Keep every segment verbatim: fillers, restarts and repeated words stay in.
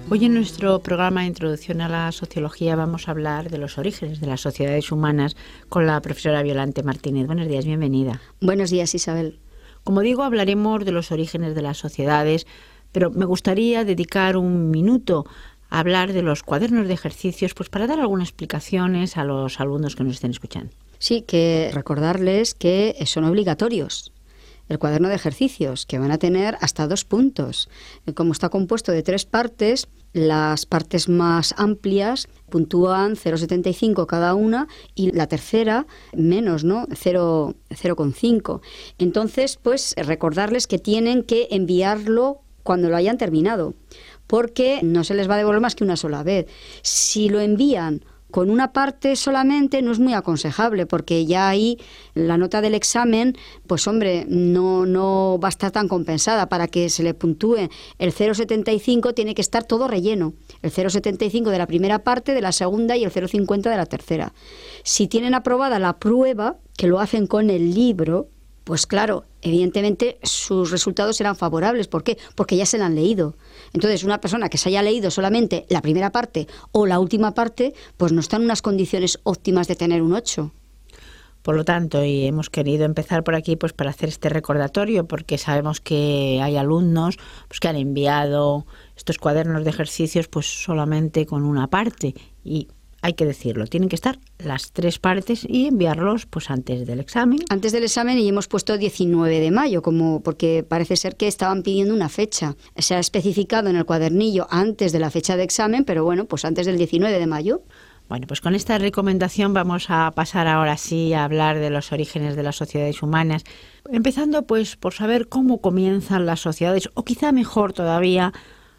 Hoy en nuestro programa de Introducción a la Sociología vamos a hablar de los orígenes de las sociedades humanas con la profesora Violante Martínez. Buenos días, bienvenida. Buenos días, Isabel. Como digo, hablaremos de los orígenes de las sociedades, pero me gustaría dedicar un minuto a hablar de los cuadernos de ejercicios, pues para dar algunas explicaciones a los alumnos que nos estén escuchando. Sí, que recordarles que son obligatorios. El cuaderno de ejercicios, que van a tener hasta dos puntos. Como está compuesto de tres partes, las partes más amplias puntúan cero coma setenta y cinco cada una y la tercera menos, ¿no? cero coma cinco. Entonces, pues recordarles que tienen que enviarlo cuando lo hayan terminado, porque no se les va a devolver más que una sola vez. Si lo envían con una parte solamente no es muy aconsejable, porque ya ahí la nota del examen, pues hombre, no, no va a estar tan compensada. Para que se le puntúe el cero coma setenta y cinco tiene que estar todo relleno. El cero coma setenta y cinco de la primera parte, de la segunda y el cero coma cincuenta de la tercera. Si tienen aprobada la prueba, que lo hacen con el libro, pues claro, evidentemente sus resultados serán favorables. ¿Por qué? Porque ya se la han leído. Entonces, una persona que se haya leído solamente la primera parte o la última parte, pues no está en unas condiciones óptimas de tener un ocho. Por lo tanto, y hemos querido empezar por aquí pues para hacer este recordatorio, porque sabemos que hay alumnos pues, que han enviado estos cuadernos de ejercicios pues solamente con una parte, y hay que decirlo, tienen que estar las tres partes y enviarlos pues antes del examen. Antes del examen, y hemos puesto diecinueve de mayo, como porque parece ser que estaban pidiendo una fecha. Se ha especificado en el cuadernillo antes de la fecha de examen, pero bueno, pues antes del diecinueve de mayo. Bueno, pues con esta recomendación vamos a pasar ahora sí a hablar de los orígenes de las sociedades humanas, empezando pues por saber cómo comienzan las sociedades, o quizá mejor todavía,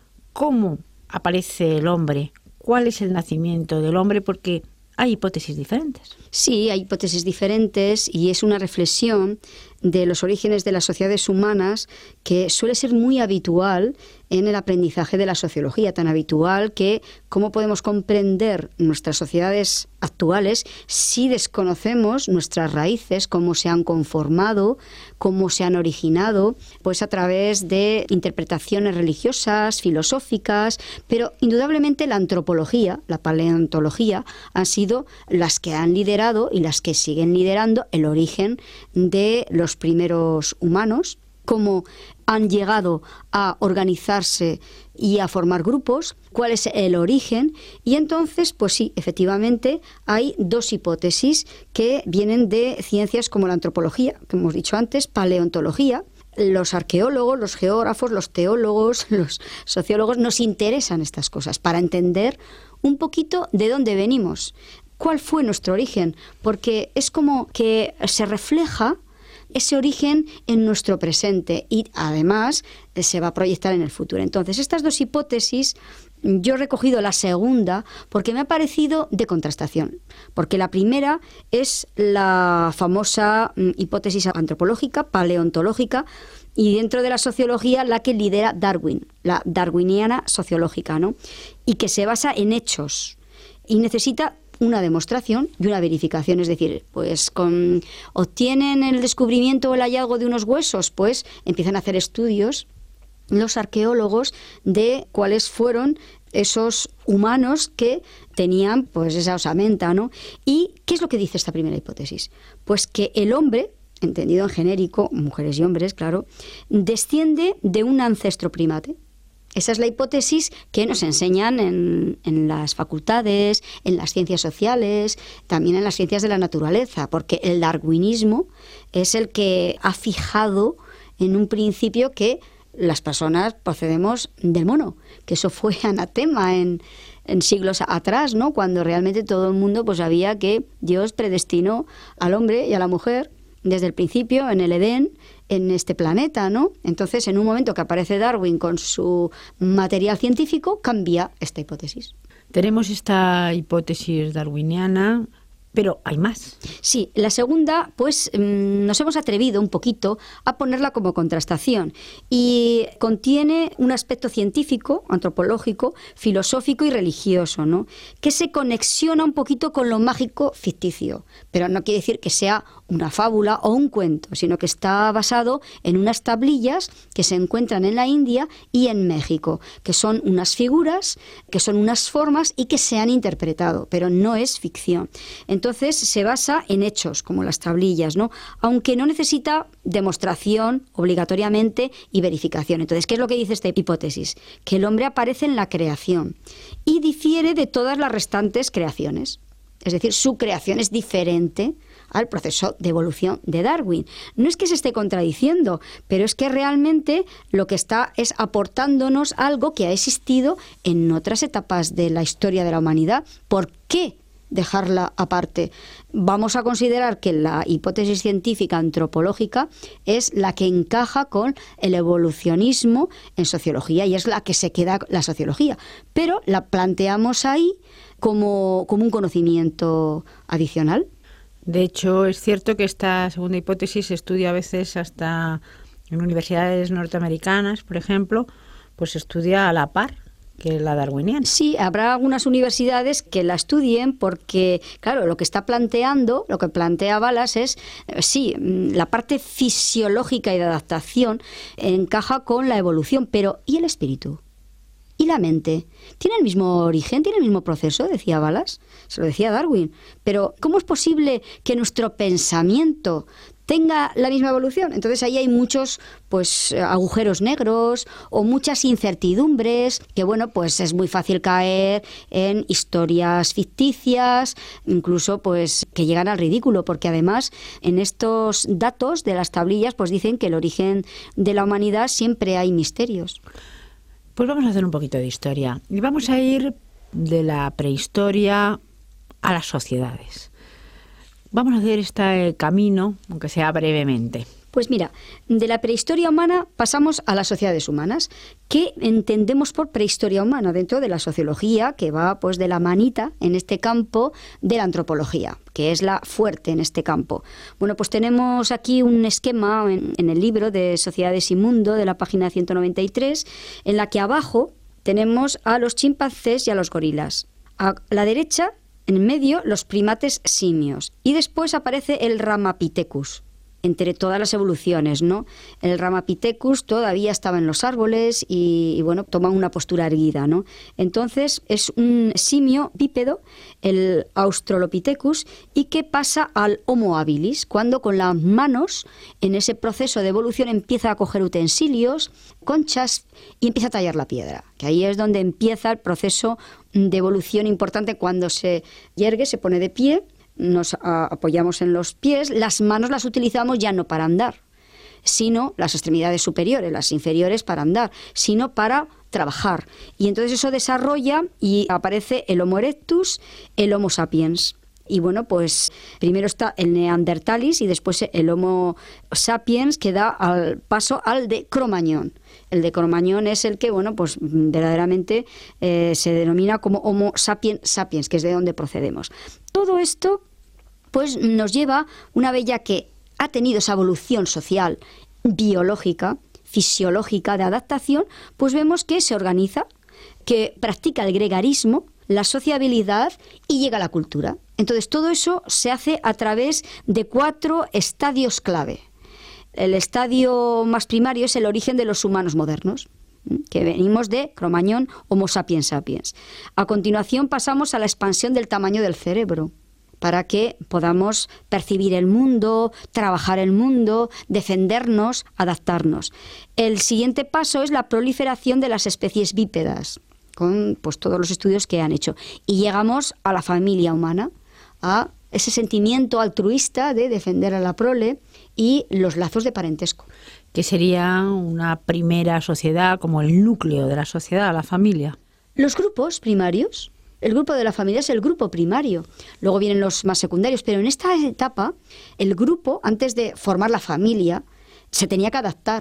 cómo aparece el hombre. ¿Cuál es el nacimiento del hombre? Porque hay hipótesis diferentes. Sí, hay hipótesis diferentes y es una reflexión de los orígenes de las sociedades humanas que suele ser muy habitual en el aprendizaje de la sociología, tan habitual que cómo podemos comprender nuestras sociedades actuales si desconocemos nuestras raíces, cómo se han conformado, cómo se han originado, pues a través de interpretaciones religiosas, filosóficas, pero indudablemente la antropología, la paleontología, han sido las que han liderado y las que siguen liderando el origen de los primeros humanos, cómo han llegado a organizarse y a formar grupos, cuál es el origen. Y entonces, pues sí, efectivamente, hay dos hipótesis que vienen de ciencias como la antropología, que hemos dicho antes, paleontología. Los arqueólogos, los geógrafos, los teólogos, los sociólogos, nos interesan estas cosas para entender un poquito de dónde venimos, cuál fue nuestro origen, porque es como que se refleja ese origen en nuestro presente y además se va a proyectar en el futuro. Entonces, estas dos hipótesis, yo he recogido la segunda porque me ha parecido de contrastación, porque la primera es la famosa hipótesis antropológica, paleontológica, y dentro de la sociología la que lidera Darwin, la darwiniana sociológica, ¿no? Y que se basa en hechos y necesita una demostración y una verificación, es decir, pues con obtienen el descubrimiento o el hallazgo de unos huesos, pues empiezan a hacer estudios los arqueólogos de cuáles fueron esos humanos que tenían pues esa osamenta, ¿no? ¿Y qué es lo que dice esta primera hipótesis? Pues que el hombre, entendido en genérico, mujeres y hombres, claro, desciende de un ancestro primate. Esa es la hipótesis que nos enseñan en, en las facultades, en las ciencias sociales, también en las ciencias de la naturaleza, porque el darwinismo es el que ha fijado en un principio que las personas procedemos del mono, que eso fue anatema en, en siglos atrás, ¿no? Cuando realmente todo el mundo pues sabía que Dios predestinó al hombre y a la mujer desde el principio en el Edén, en este planeta, ¿no? Entonces, en un momento que aparece Darwin con su material científico, cambia esta hipótesis. Tenemos esta hipótesis darwiniana, pero hay más. Sí, la segunda, pues nos hemos atrevido un poquito a ponerla como contrastación y contiene un aspecto científico, antropológico, filosófico y religioso, ¿no? Que se conexiona un poquito con lo mágico ficticio, pero no quiere decir que sea una fábula o un cuento, sino que está basado en unas tablillas que se encuentran en la India y en México, que son unas figuras, que son unas formas y que se han interpretado, pero no es ficción. Entonces se basa en hechos, como las tablillas, ¿no? Aunque no necesita demostración obligatoriamente y verificación. Entonces, ¿qué es lo que dice esta hipótesis? Que el hombre aparece en la creación y difiere de todas las restantes creaciones. Es decir, su creación es diferente al proceso de evolución de Darwin. No es que se esté contradiciendo, pero es que realmente lo que está es aportándonos algo que ha existido en otras etapas de la historia de la humanidad. ¿Por qué dejarla aparte? Vamos a considerar que la hipótesis científica antropológica es la que encaja con el evolucionismo en sociología y es la que se queda la sociología, pero la planteamos ahí como, como un conocimiento adicional. De hecho, es cierto que esta segunda hipótesis se estudia a veces hasta en universidades norteamericanas, por ejemplo, pues se estudia a la par que la darwiniana. Sí, habrá algunas universidades que la estudien porque, claro, lo que está planteando, lo que plantea Wallace es, sí, la parte fisiológica y de adaptación encaja con la evolución, pero ¿y el espíritu? ¿Y la mente? ¿Tiene el mismo origen? ¿Tiene el mismo proceso? Decía Wallace. Se lo decía Darwin. Pero ¿cómo es posible que nuestro pensamiento tenga la misma evolución? Entonces ahí hay muchos pues agujeros negros o muchas incertidumbres que, bueno, pues es muy fácil caer en historias ficticias, incluso pues que llegan al ridículo, porque además en estos datos de las tablillas pues dicen que el origen de la humanidad siempre hay misterios. Pues vamos a hacer un poquito de historia y vamos a ir de la prehistoria a las sociedades. Vamos a hacer este camino, aunque sea brevemente. Pues mira, de la prehistoria humana pasamos a las sociedades humanas. ¿Qué entendemos por prehistoria humana dentro de la sociología, que va pues de la manita en este campo de la antropología, que es la fuerte en este campo? Bueno, pues tenemos aquí un esquema en, en el libro de Sociedades y Mundo, de la página ciento noventa y tres, en la que abajo tenemos a los chimpancés y a los gorilas. A la derecha, en medio, los primates simios. Y después aparece el Ramapithecus, entre todas las evoluciones, ¿no? El Ramapithecus todavía estaba en los árboles y, y bueno, toma una postura erguida, ¿no? Entonces es un simio bípedo, el Australopithecus, y que pasa al Homo habilis, cuando con las manos, en ese proceso de evolución, empieza a coger utensilios, conchas, y empieza a tallar la piedra, que ahí es donde empieza el proceso de evolución importante. Cuando se yergue, se pone de pie, nos apoyamos en los pies, las manos las utilizamos ya no para andar, sino las extremidades superiores, las inferiores para andar, sino para trabajar. Y entonces eso desarrolla y aparece el Homo erectus, el Homo sapiens. Y bueno, pues primero está el Neandertalis y después el Homo sapiens, que da al paso al de Cro-Magnon. El de Cro-Magnon es el que, bueno, pues verdaderamente eh, se denomina como Homo sapiens sapiens, que es de donde procedemos. Todo esto pues nos lleva, una vez ya que ha tenido esa evolución social, biológica, fisiológica, de adaptación, pues vemos que se organiza, que practica el gregarismo, la sociabilidad y llega a la cultura. Entonces todo eso se hace a través de cuatro estadios clave. El estadio más primario es el origen de los humanos modernos, que venimos de Cro-Magnon, Homo sapiens sapiens. A continuación pasamos a la expansión del tamaño del cerebro, para que podamos percibir el mundo, trabajar el mundo, defendernos, adaptarnos. El siguiente paso es la proliferación de las especies bípedas, con pues todos los estudios que han hecho. Y llegamos a la familia humana, a ese sentimiento altruista de defender a la prole y los lazos de parentesco. Que sería una primera sociedad, como el núcleo de la sociedad, la familia. Los grupos primarios. El grupo de la familia es el grupo primario. Luego vienen los más secundarios, pero en esta etapa, el grupo, antes de formar la familia, se tenía que adaptar.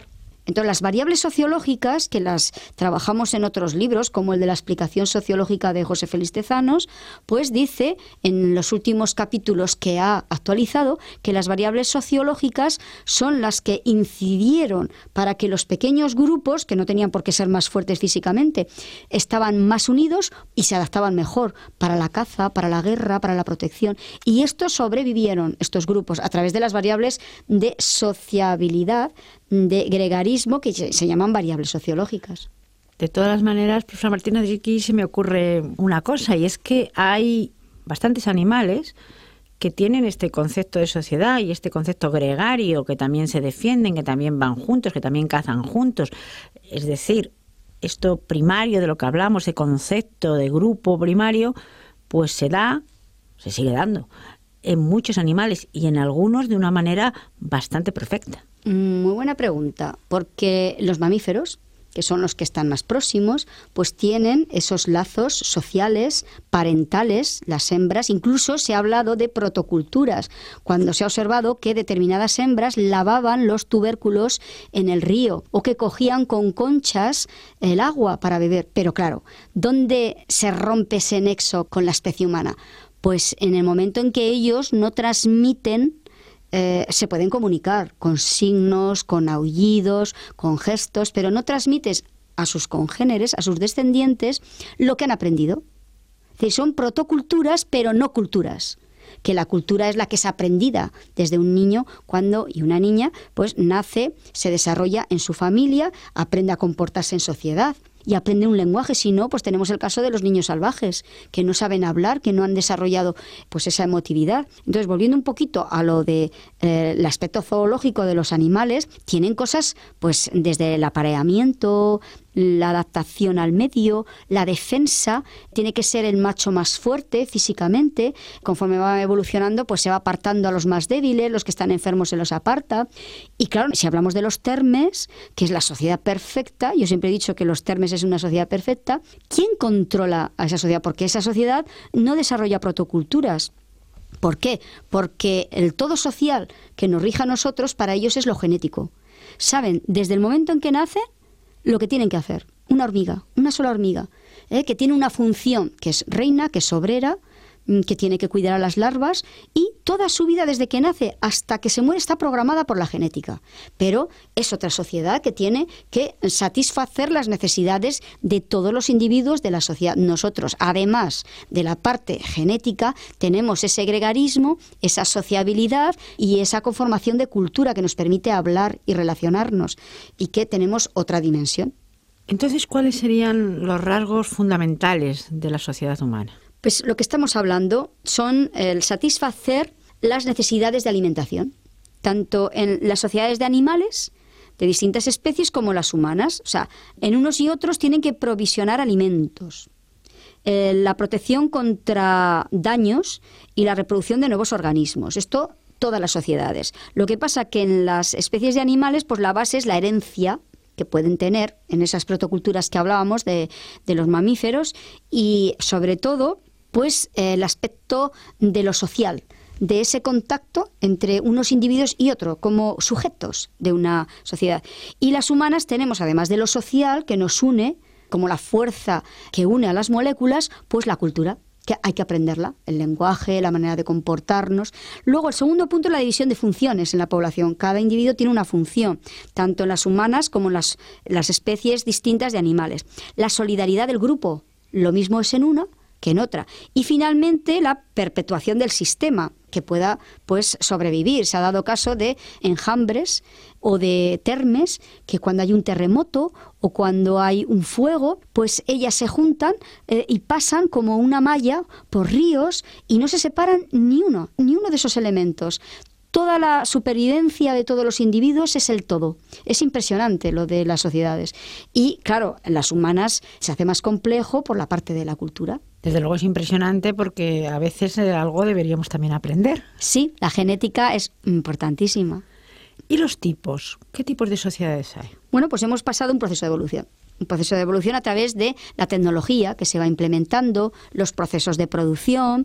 Entonces, las variables sociológicas, que las trabajamos en otros libros, como el de la explicación sociológica de José Félix Tezanos, pues dice en los últimos capítulos que ha actualizado que las variables sociológicas son las que incidieron para que los pequeños grupos, que no tenían por qué ser más fuertes físicamente, estaban más unidos y se adaptaban mejor para la caza, para la guerra, para la protección. Y estos sobrevivieron, estos grupos, a través de las variables de sociabilidad, de gregarismo, que se llaman variables sociológicas. De todas maneras, profesora Martínez, aquí se me ocurre una cosa, y es que hay bastantes animales que tienen este concepto de sociedad y este concepto gregario, que también se defienden, que también van juntos, que también cazan juntos. Es decir, esto primario de lo que hablamos, ese concepto de grupo primario, pues se da, se sigue dando en muchos animales y en algunos de una manera bastante perfecta. Muy buena pregunta, porque los mamíferos, que son los que están más próximos, pues tienen esos lazos sociales, parentales, las hembras. Incluso se ha hablado de protoculturas, cuando se ha observado que determinadas hembras lavaban los tubérculos en el río o que cogían con conchas el agua para beber. Pero claro, ¿dónde se rompe ese nexo con la especie humana? Pues en el momento en que ellos no transmiten. Eh, se pueden comunicar con signos, con aullidos, con gestos, pero no transmites a sus congéneres, a sus descendientes, lo que han aprendido. Es decir, son protoculturas, pero no culturas. Que la cultura es la que es aprendida desde un niño cuando y una niña pues nace, se desarrolla en su familia, aprende a comportarse en sociedad y aprende un lenguaje. Si no, pues tenemos el caso de los niños salvajes, que no saben hablar, que no han desarrollado pues esa emotividad. Entonces, volviendo un poquito a lo de eh, el aspecto zoológico de los animales, tienen cosas pues desde el apareamiento, la adaptación al medio, la defensa. Tiene que ser el macho más fuerte físicamente. Conforme va evolucionando, pues se va apartando a los más débiles, los que están enfermos se los aparta. Y claro, si hablamos de los termes, que es la sociedad perfecta, yo siempre he dicho que los termes es una sociedad perfecta, ¿quién controla a esa sociedad? Porque esa sociedad no desarrolla protoculturas. ¿Por qué? Porque el todo social que nos rige a nosotros, para ellos es lo genético. Saben, desde el momento en que nace, lo que tienen que hacer. Una hormiga, una sola hormiga, ¿eh? que tiene una función, que es reina, que es obrera, que tiene que cuidar a las larvas, y toda su vida desde que nace hasta que se muere está programada por la genética. Pero es otra sociedad que tiene que satisfacer las necesidades de todos los individuos de la sociedad. Nosotros, además de la parte genética, tenemos ese gregarismo, esa sociabilidad y esa conformación de cultura que nos permite hablar y relacionarnos, y que tenemos otra dimensión. Entonces, ¿cuáles serían los rasgos fundamentales de la sociedad humana? Pues lo que estamos hablando son el satisfacer las necesidades de alimentación, tanto en las sociedades de animales de distintas especies como las humanas. O sea, en unos y otros tienen que provisionar alimentos, eh, la protección contra daños y la reproducción de nuevos organismos. Esto todas las sociedades. Lo que pasa que en las especies de animales, pues la base es la herencia que pueden tener en esas protoculturas que hablábamos de, de los mamíferos, y sobre todo pues eh, el aspecto de lo social, de ese contacto entre unos individuos y otros, como sujetos de una sociedad. Y las humanas tenemos, además de lo social que nos une, como la fuerza que une a las moléculas, pues la cultura, que hay que aprenderla, el lenguaje, la manera de comportarnos. Luego, el segundo punto es la división de funciones en la población. Cada individuo tiene una función, tanto en las humanas como en las, las especies distintas de animales. La solidaridad del grupo, lo mismo es en una que en otra. Y finalmente, la perpetuación del sistema, que pueda pues sobrevivir. Se ha dado caso de enjambres o de termes que cuando hay un terremoto o cuando hay un fuego, pues ellas se juntan eh, y pasan como una malla por ríos y no se separan ni uno, ni uno de esos elementos. Toda la supervivencia de todos los individuos es el todo. Es impresionante lo de las sociedades. Y claro, en las humanas se hace más complejo por la parte de la cultura. Desde luego es impresionante porque a veces algo deberíamos también aprender. Sí, la genética es importantísima. ¿Y los tipos? ¿Qué tipos de sociedades hay? Bueno, pues hemos pasado un proceso de evolución. Un proceso de evolución a través de la tecnología que se va implementando, los procesos de producción,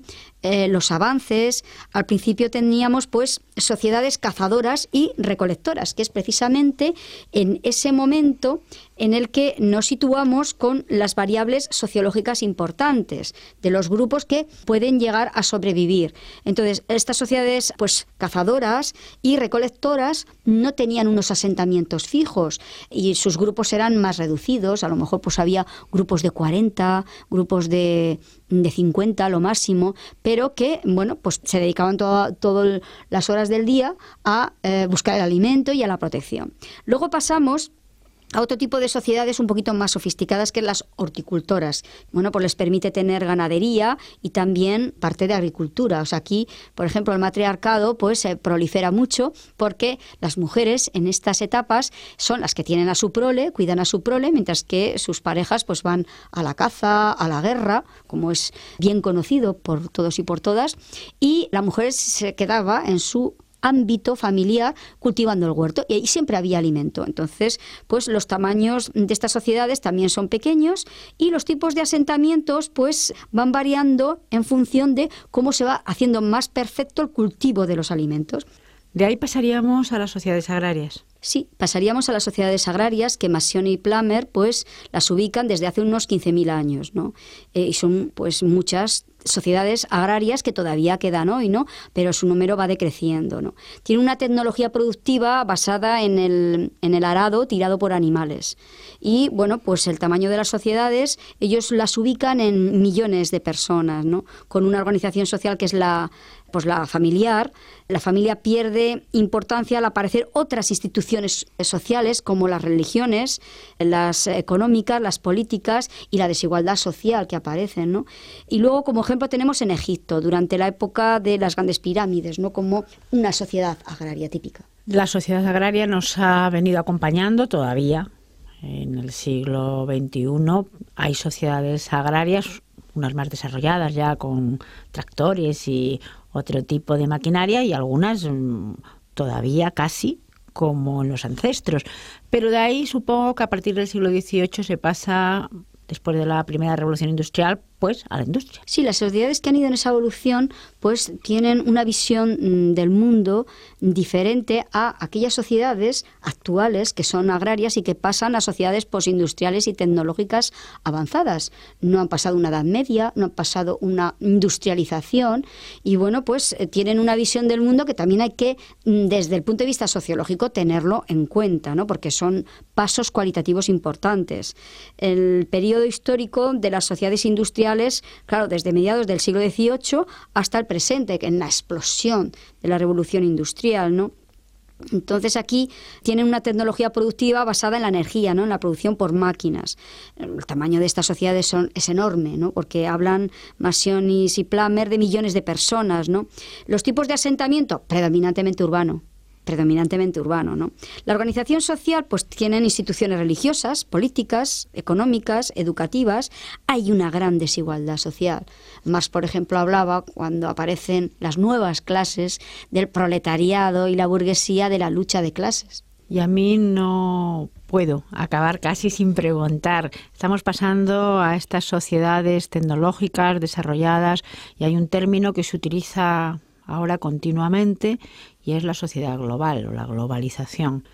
eh, los avances. Al principio teníamos pues sociedades cazadoras y recolectoras, que es precisamente en ese momento en el que nos situamos con las variables sociológicas importantes de los grupos que pueden llegar a sobrevivir. Entonces, estas sociedades pues cazadoras y recolectoras no tenían unos asentamientos fijos y sus grupos eran más reducidos. A lo mejor pues había grupos de cuarenta, grupos de, de cincuenta, lo máximo, pero que bueno, pues se dedicaban todas todo las horas del día a eh, buscar el alimento y a la protección. Luego pasamos a otro tipo de sociedades un poquito más sofisticadas, que es las horticultoras. Bueno, pues les permite tener ganadería y también parte de agricultura. O sea, aquí, por ejemplo, el matriarcado pues se prolifera mucho porque las mujeres en estas etapas son las que tienen a su prole, cuidan a su prole, mientras que sus parejas pues van a la caza, a la guerra, como es bien conocido por todos y por todas, y la mujer se quedaba en su ámbito familiar cultivando el huerto y ahí siempre había alimento. Entonces, pues los tamaños de estas sociedades también son pequeños y los tipos de asentamientos pues van variando en función de cómo se va haciendo más perfecto el cultivo de los alimentos. De ahí pasaríamos a las sociedades agrarias. Sí, pasaríamos a las sociedades agrarias que Massione y Plummer pues las ubican desde hace unos quince mil años, ¿no? Eh, y son pues muchas sociedades agrarias que todavía quedan hoy, ¿no? Pero su número va decreciendo, ¿no? Tiene una tecnología productiva basada en el, en el arado tirado por animales. Y, bueno, pues el tamaño de las sociedades, ellos las ubican en millones de personas, ¿no? Con una organización social que es la, pues la familiar. La familia pierde importancia al aparecer otras instituciones sociales como las religiones, las económicas, las políticas y la desigualdad social que aparecen, ¿no? Y luego, como ejemplo, tenemos en Egipto, durante la época de las grandes pirámides, ¿no? Como una sociedad agraria típica. La sociedad agraria nos ha venido acompañando todavía. En el siglo veintiuno hay sociedades agrarias, unas más desarrolladas ya con tractores y otro tipo de maquinaria, y algunas mmm, todavía casi como en los ancestros. Pero de ahí supongo que a partir del siglo dieciocho se pasa, después de la primera revolución industrial, pues a la industria. Sí, las sociedades que han ido en esa evolución pues tienen una visión del mundo diferente a aquellas sociedades actuales que son agrarias y que pasan a sociedades postindustriales y tecnológicas avanzadas. No han pasado una edad media, no han pasado una industrialización y bueno, pues tienen una visión del mundo que también hay que, desde el punto de vista sociológico, tenerlo en cuenta, ¿no? Porque son pasos cualitativos importantes. El periodo histórico de las sociedades industriales, claro, desde mediados del siglo dieciocho hasta el presente, en la explosión de la revolución industrial, ¿no? Entonces aquí tienen una tecnología productiva basada en la energía, ¿no? En la producción por máquinas. El tamaño de estas sociedades son, es enorme, ¿no? Porque hablan Massione y Plummer de millones de personas, ¿no? Los tipos de asentamiento, predominantemente urbano. predominantemente urbano, ¿no? La organización social pues tienen instituciones religiosas, políticas, económicas, educativas. Hay una gran desigualdad social. Marx, por ejemplo, hablaba cuando aparecen las nuevas clases del proletariado y la burguesía de la lucha de clases. Y a mí no puedo acabar casi sin preguntar. Estamos pasando a estas sociedades tecnológicas desarrolladas y hay un término que se utiliza ahora continuamente y es la sociedad global o la globalización.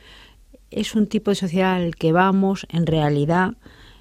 Es un tipo de sociedad al que vamos, en realidad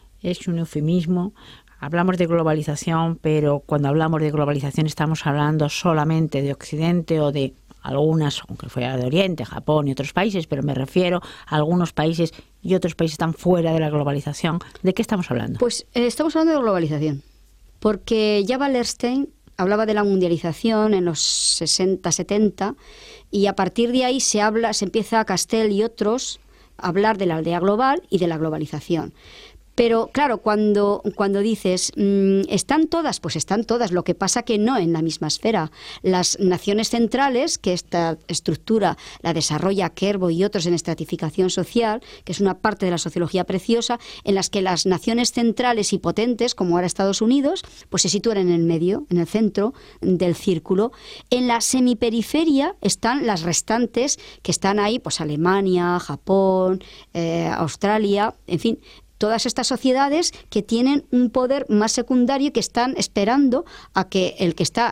es un eufemismo. Hablamos de globalización, pero cuando hablamos de globalización estamos hablando solamente de Occidente o de algunas, aunque fuera de Oriente, Japón y otros países, pero me refiero a algunos países y otros países están fuera de la globalización. ¿De qué estamos hablando? Pues eh, estamos hablando de globalización, porque ya Wallerstein hablaba de la mundialización en los sesenta, setenta, y a partir de ahí se habla, se empieza a Castell y otros a hablar de la aldea global y de la globalización. Pero claro, cuando, cuando dices, mmm, ¿están todas? Pues están todas, lo que pasa que no en la misma esfera. Las naciones centrales, que esta estructura la desarrolla Kerbo y otros en estratificación social, que es una parte de la sociología preciosa, en las que las naciones centrales y potentes, como ahora Estados Unidos, pues se sitúan en el medio, en el centro del círculo. En la semiperiferia están las restantes, que están ahí, pues Alemania, Japón, eh, Australia, en fin, todas estas sociedades que tienen un poder más secundario y que están esperando a que el que está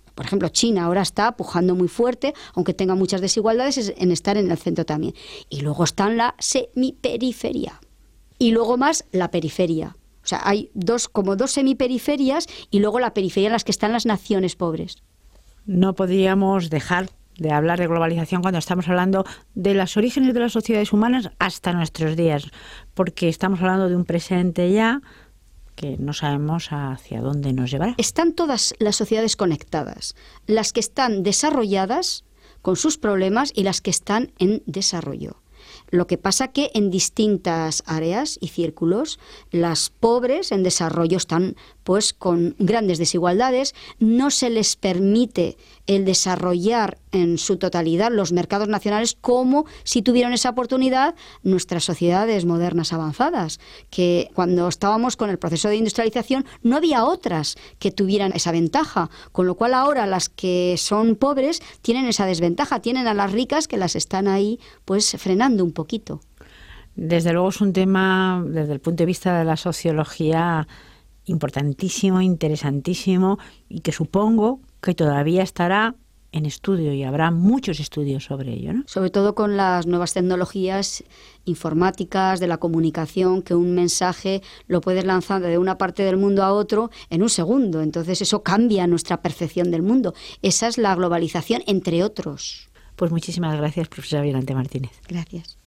Por ejemplo, China ahora está pujando muy fuerte, aunque tenga muchas desigualdades, en estar en el centro también. Y luego está en la semiperiferia. Y luego más la periferia. O sea, hay dos, como dos semiperiferias y luego la periferia en las que están las naciones pobres. No podríamos dejar de hablar de globalización cuando estamos hablando de los orígenes de las sociedades humanas hasta nuestros días, porque estamos hablando de un presente ya que no sabemos hacia dónde nos llevará. Están todas las sociedades conectadas, las que están desarrolladas con sus problemas y las que están en desarrollo. Lo que pasa que en distintas áreas y círculos, las pobres en desarrollo están pues con grandes desigualdades, no se les permite el desarrollar en su totalidad los mercados nacionales como si tuvieran esa oportunidad nuestras sociedades modernas avanzadas, que cuando estábamos con el proceso de industrialización no había otras que tuvieran esa ventaja, con lo cual ahora las que son pobres tienen esa desventaja, tienen a las ricas que las están ahí pues frenando un poquito. Desde luego es un tema, desde el punto de vista de la sociología, importantísimo, interesantísimo y que supongo que todavía estará en estudio y habrá muchos estudios sobre ello, ¿no? Sobre todo con las nuevas tecnologías informáticas, de la comunicación, que un mensaje lo puedes lanzar de una parte del mundo a otro en un segundo. Entonces eso cambia nuestra percepción del mundo. Esa es la globalización, entre otros. Pues muchísimas gracias, profesora Violante Martínez. Gracias.